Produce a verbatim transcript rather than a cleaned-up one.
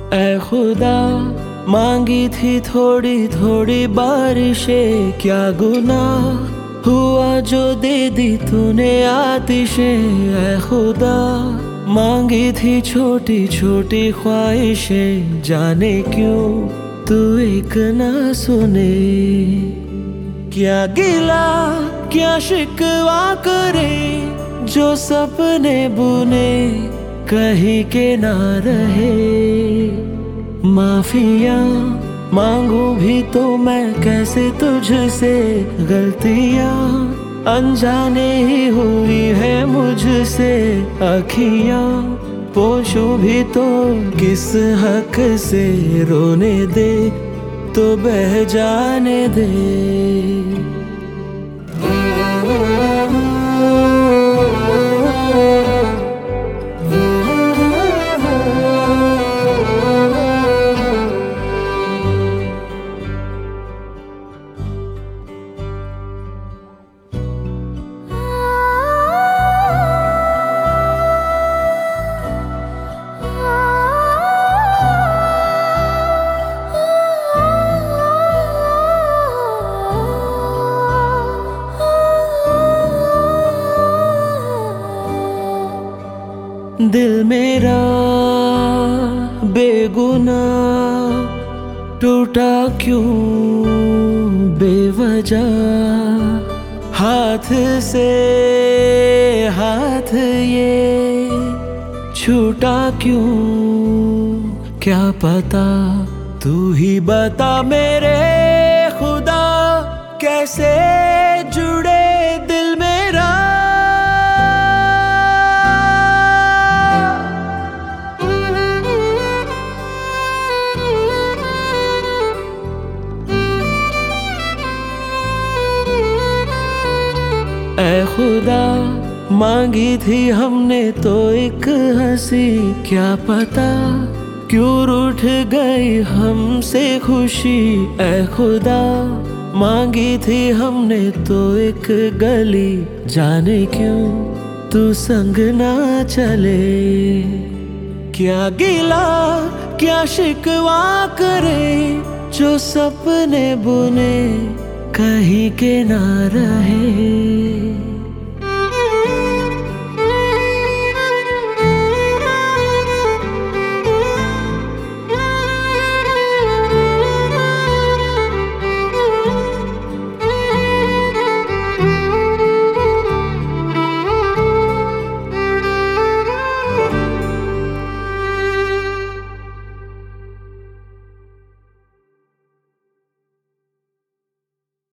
ऐ खुदा मांगी थी थोड़ी थोड़ी बारिशें, क्या गुनाह हुआ जो दे दी तूने आतिशें। ऐ खुदा मांगी थी छोटी छोटी ख्वाहिशें, जाने क्यों तू एक ना सुने। क्या गिला क्या शिकवा करे, जो सपने बुने कहीं के ना रहे। माफिया मांगू भी तो मैं कैसे तुझसे, गलतियां अनजाने ही हुई है मुझसे। अखियां पोंछू भी तो किस हक से, रोने दे तो बह जाने दे। दिल मेरा बेगुनाह टूटा क्यों बेवजह, हाथ से हाथ ये छूटा क्यों क्या पता। तू ही बता मेरे खुदा, कैसे जुड़े दिल मेरा। ऐ खुदा मांगी थी हमने तो एक हंसी, क्या पता क्यों रूठ गई हमसे खुशी। ऐ खुदा मांगी थी हमने तो एक गली, जाने क्यों तू संग ना चले। क्या गिला क्या शिकवा करे, जो सपने बुने कहीं के ना रहे।